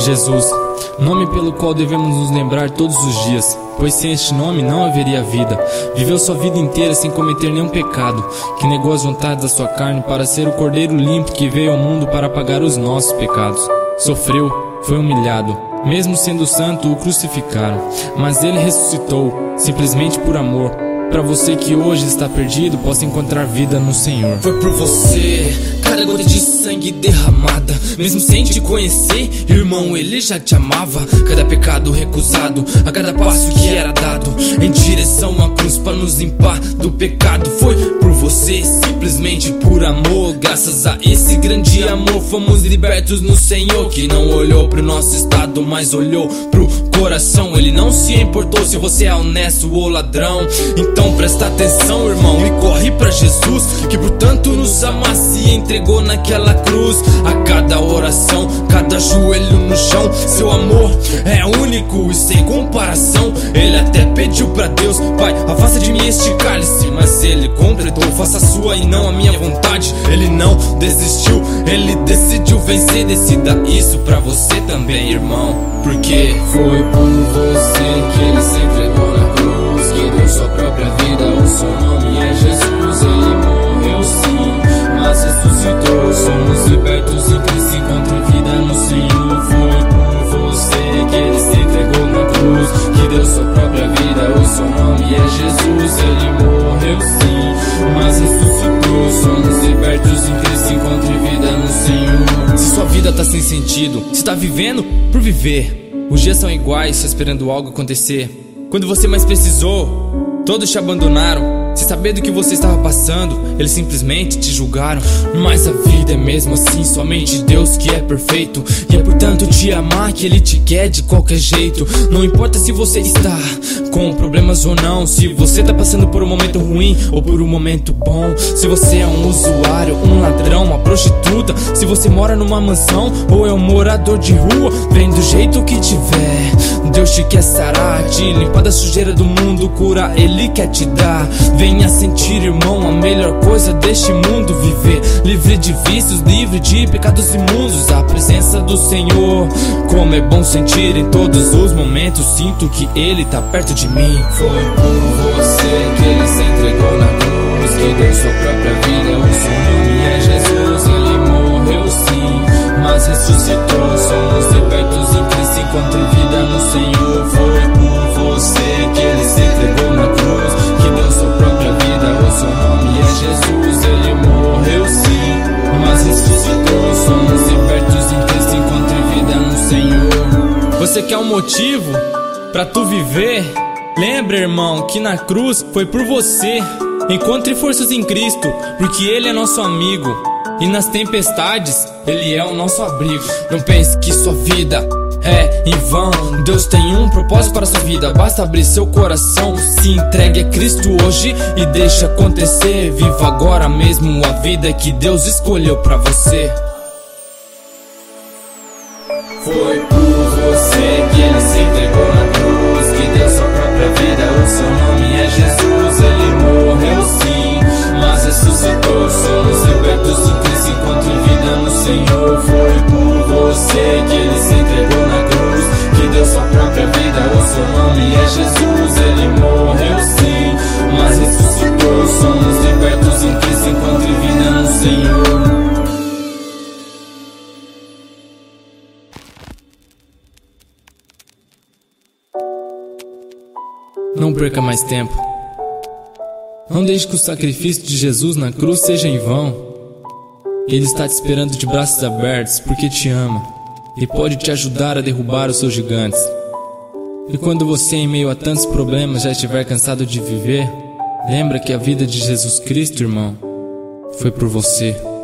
Jesus, nome pelo qual devemos nos lembrar todos os dias, pois sem este nome não haveria vida. Viveu sua vida inteira sem cometer nenhum pecado, que negou as vontades da sua carne para ser o cordeiro limpo que veio ao mundo para pagar os nossos pecados. Sofreu, foi humilhado, mesmo sendo santo o crucificaram, mas ele ressuscitou, simplesmente por amor, para você que hoje está perdido possa encontrar vida no Senhor. Foi por você, cada gota de sangue derramada, mesmo sem te conhecer, irmão, ele já te amava. Cada pecado recusado, a cada passo que era dado em direção à cruz para nos limpar do pecado. Foi por você, simplesmente por amor. Graças a esse grande amor fomos libertos no Senhor, que não olhou pro nosso estado, mas olhou pro coração. Ele não se importou se você é honesto ou ladrão. Então presta atenção, irmão, e corre pra Jesus, que por tanto nos ama se entregou naquela cruz. A cada oração, cada joelho no chão, seu amor é único e sem comparação. Ele até pediu pra Deus: Pai, afasta de mim este cálice, mas ele completou: faça a sua e não a minha vontade. Ele não desistiu, ele decidiu vencer. Decida isso pra você também, irmão, porque foi por você que ele se entregou na cruz, que deu sua própria vida. O seu nome é Jesus. Ele morreu sim, mas ressuscitou. Somos libertos em Cristo, encontro vida no Senhor. Foi por você que ele se entregou na cruz, que deu sua própria vida. O seu nome é Jesus. Ele morreu sim, mas ressuscitou. Somos libertos em Cristo, encontro vida no Senhor. Se sua vida tá sem sentido, se tá vivendo por viver, os dias são iguais, só esperando algo acontecer. Quando você mais precisou, todos te abandonaram. Sem saber do que você estava passando, eles simplesmente te julgaram. Mas a vida é mesmo assim, somente Deus que é perfeito, e é portanto te amar que Ele te quer de qualquer jeito. Não importa se você está com problemas ou não, se você tá passando por um momento ruim ou por um momento bom, se você é um usuário, um ladrão, uma prostituta, se você mora numa mansão ou é um morador de rua, vem do jeito que tiver, Deus te quer sarar, te limpar da sujeira do mundo, cura Ele quer te dar. Venha sentir, irmão, a melhor coisa deste mundo, viver livre de vícios, livre de pecados imundos, a presença do Senhor. Como é bom sentir em todos os momentos, sinto que Ele tá perto de mim. Foi por você que Ele se entregou na cruz, que deu sua própria vida. O seu nome é Jesus. Ele morreu sim, mas ressuscitou. Somos libertos em Cristo, encontro vida no Senhor. Foi por você que Ele se entregou na cruz, que deu sua própria vida. O seu nome é Jesus. Ele morreu sim, mas ressuscitou. Somos libertos em Cristo, encontro vida no Senhor. Você quer um motivo pra tu viver? Lembra, irmão, que na cruz foi por você. Encontre forças em Cristo, porque Ele é nosso amigo, e nas tempestades Ele é o nosso abrigo. Não pense que sua vida é em vão, Deus tem um propósito para sua vida. Basta abrir seu coração, se entregue a Cristo hoje e deixe acontecer. Viva agora mesmo a vida que Deus escolheu pra você. Foi por você que Ele se entregou na cruz, que deu sua própria vida. O seu nome é Jesus. Ele morreu sim, mas ressuscitou. Somos libertos em Cristo, encontro vida no Senhor. Foi por você que Ele se entregou na cruz, que deu sua própria vida. O seu nome é Jesus. Ele morreu sim, mas ressuscitou. Somos libertos em Cristo, encontro vida no Senhor. Não perca mais tempo. Não deixe que o sacrifício de Jesus na cruz seja em vão. Ele está te esperando de braços abertos porque te ama e pode te ajudar a derrubar os seus gigantes. E quando você, em meio a tantos problemas, já estiver cansado de viver, lembra que a vida de Jesus Cristo, irmão, foi por você.